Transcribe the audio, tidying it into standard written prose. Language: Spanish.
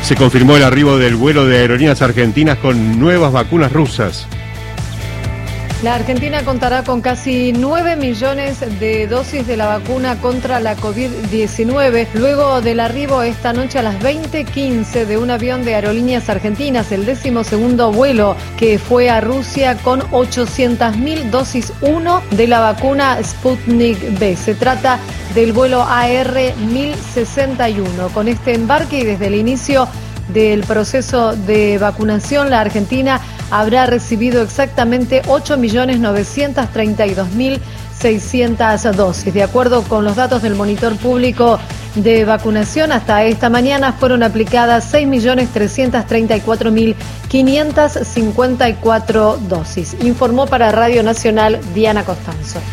Se confirmó el arribo del vuelo de aerolíneas argentinas con nuevas vacunas rusas. La Argentina contará con casi 9 millones de dosis de la vacuna contra la COVID-19, luego del arribo esta noche a las 20:15 de un avión de Aerolíneas Argentinas, el 12º vuelo que fue a Rusia con 800.000 dosis 1 de la vacuna Sputnik V. Se trata del vuelo AR-1061. Con este embarque y desde el inicio del proceso de vacunación, la Argentina habrá recibido exactamente 8.932.600 dosis. De acuerdo con los datos del Monitor Público de Vacunación, hasta esta mañana fueron aplicadas 6.334.554 dosis. Informó para Radio Nacional Diana Costanzo.